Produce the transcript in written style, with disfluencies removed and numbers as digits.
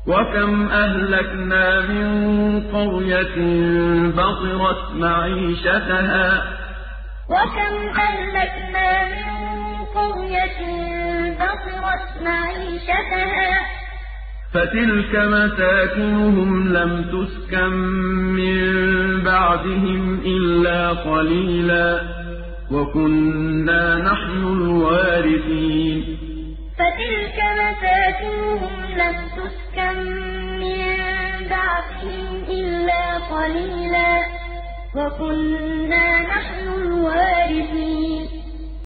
وكم أهلكنا من قرية بطرت معيشتها فتلك مساكنهم لم تسكن من بعدهم إلا قليلا وكنا نحن الوارثين فتلك مساكنهم لم تسكن من بعدهم إلا قليلا وكنا نحن الوارثين